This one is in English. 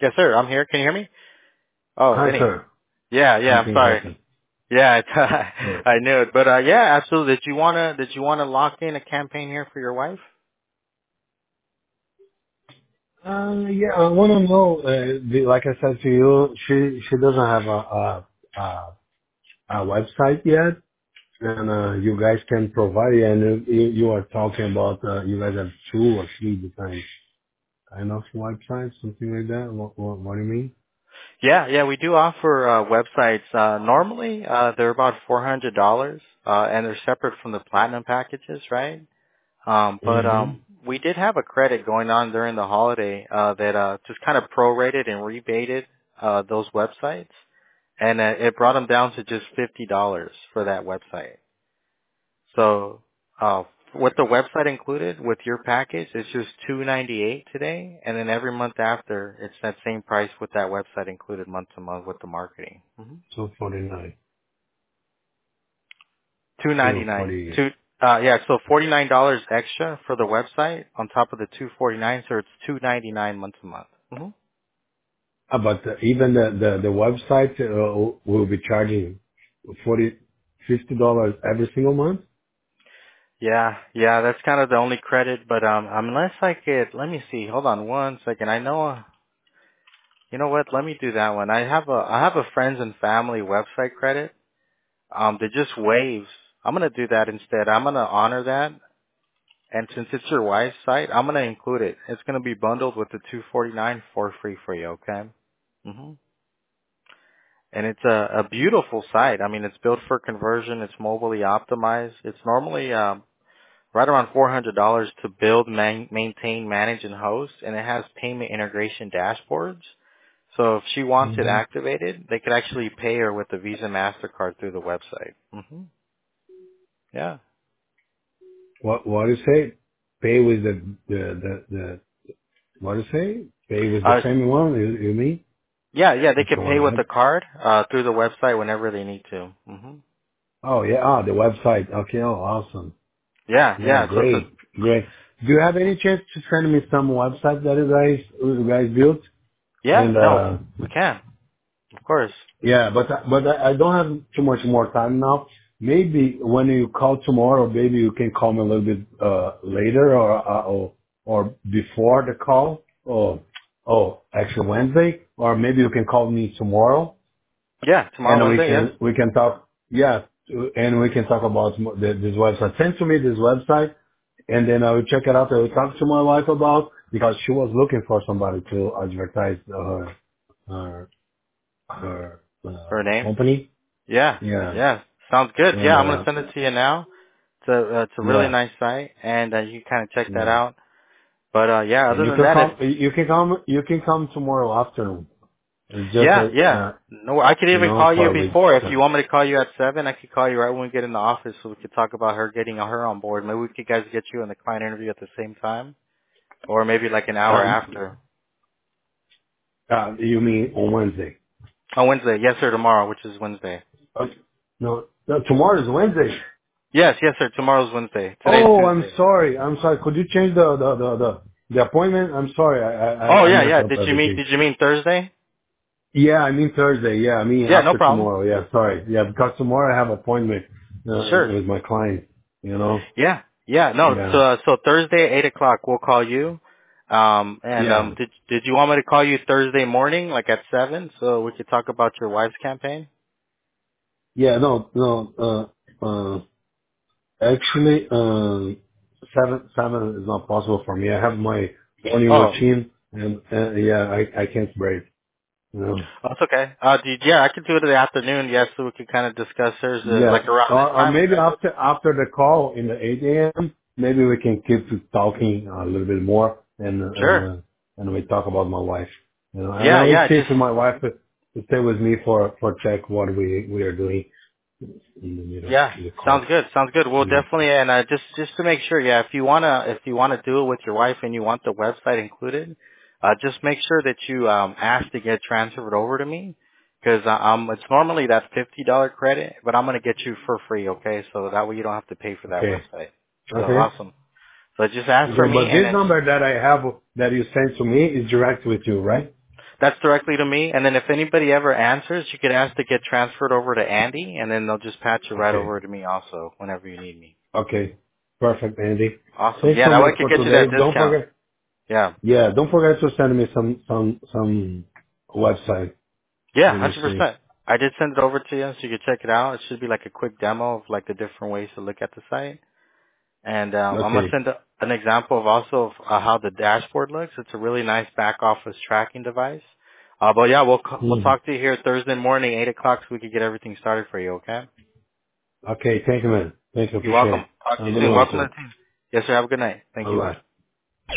Yes, sir. I'm here. Can you hear me? Oh, Hi, any. sir. Yeah. I'm Something sorry. happened. Yeah, Sure. I knew it. But yeah, absolutely. Did you wanna lock in a campaign here for your wife? Yeah, I want to know, like I said to you, she doesn't have a website yet, and you guys can provide it, and you are talking about, you guys have 2 or 3 different kind of websites, something like that. What do you mean? Yeah. We do offer websites. Normally, they're about $400, and they're separate from the platinum packages, right? But Mm-hmm. we did have a credit going on during the holiday that just kind of prorated and rebated those websites, and it brought them down to just $50 for that website. So, with the website included with your package, it's just $298 today, and then every month after, it's that same price with that website included month to month with the marketing. Mm-hmm. 249. 299. 240. Yeah, so $49 extra for the website on top of the 249, so it's 299 month to month. Mm-hmm. But even the website will be charging 40 $50 every single month? Yeah, that's kind of the only credit, but unless I could, let me see. Hold on one second. I know. You know what? Let me do that one. I have a friends and family website credit. That just waives. I'm gonna do that instead. I'm gonna honor that, and since it's your wife's site, I'm gonna include it. It's gonna be bundled with the 249 for free for you. Okay. Mhm. And it's a beautiful site. I mean, it's built for conversion. It's mobilely optimized. It's normally right around $400 to build, maintain, manage, and host, and it has payment integration dashboards. So if she wants it hmm activated, they could actually pay her with the Visa MasterCard through the website. Yeah. What do you say? Pay with the what do you say? Pay with the Uh, same one, you mean? yeah, they Let's could go pay with ahead. the card through the website whenever they need to. Oh, yeah. The website. Okay. Oh, awesome. Yeah, Yeah. So it's a great. Great. Do you have any chance to send me some website that you guys built? yeah. And, No, we can, of course. yeah, but I don't have too much more time now. Maybe when you call tomorrow, maybe you can call me a little bit later or before the call. Actually Wednesday, or maybe you can call me tomorrow, Yeah, tomorrow and we Wednesday. Yes. can we can talk. Yeah, and we can talk about this website. Send to me this website, and then I will check it out. I will talk to my wife about, because she was looking for somebody to advertise her Her name. company. Yeah. Yeah. Yeah. Sounds good. And Yeah, I'm gonna send it to you now. It's a really yeah. nice site, and you can kind of check that Yeah. out. But yeah, And other than that, you can come tomorrow afternoon. It's just yeah. No, I could even call you for we before. If you want me to call you at 7, I could call you right when we get in the office so we could talk about her getting her on board. Maybe we could guys get you in the client interview at the same time, or maybe like an hour after. you mean on Wednesday? On Wednesday, yes sir. Tomorrow, which is Wednesday. No, tomorrow is Wednesday. Yes sir. Tomorrow's Wednesday. Today's Oh, I'm Tuesday. sorry. I'm sorry. Could you change the appointment? I'm sorry. Oh I messed yeah. up Did you mean everything. Did you mean Thursday? Yeah, I mean Thursday. Yeah, I mean Yeah, no after problem. tomorrow. Yeah, sorry. Yeah, because tomorrow I have appointment Sure. with my client. You know. Yeah. No. Yeah. So Thursday at 8 o'clock, we'll call you. And Yeah. did you want me to call you Thursday morning, like at 7, so we could talk about your wife's campaign? Yeah. No. Actually, 7 is not possible for me. I have my morning Oh, routine, and yeah, I can't break. You know. that's okay. Yeah, I could do it in the afternoon. Yes, so we could kind of discuss hers Yeah, like around this or time. Is maybe that good? after the call in the 8 a.m. Maybe we can keep talking a little bit more, Sure. and we talk about my wife. You know, and I Yeah, will yeah. see Just if my wife to stay with me for check what we are doing in the middle yeah. of the call. Sounds good. Sounds good. We'll Yeah. definitely and just to make sure. Yeah, if you wanna do it with your wife and you want the website included, just make sure that you ask to get transferred over to me. Because it's normally that $50 credit, but I'm gonna get you for free, okay? So that way you don't have to pay for that Okay. website. So Okay. awesome. So just ask for Okay, me, but and this then number that I have that you sent to me is direct with you, right? That's directly to me. And then if anybody ever answers, you could ask to get transferred over to Andy, and then they'll just patch you right Okay. over to me also whenever you need me. Okay. Perfect, Andy. Awesome. Thanks Yeah, so that way much I could for get you today. that Don't discount. forget. Yeah. Yeah, don't forget to send me some website. Yeah, Let me see. 100%. I did send it over to you so you could check it out. It should be like a quick demo of like the different ways to look at the site. And I'm going to Okay. send an example of also of how the dashboard looks. It's a really nice back office tracking device. But yeah, we'll Hmm. talk to you here Thursday morning, 8 o'clock, so we can get everything started for you, okay? Okay. Thank you, man. Thank you. You're Appreciate welcome. it. Talk to Have a you good soon. one, Welcome to sir. the team. Yes, sir. Have a good night. Thank Bye you. bye.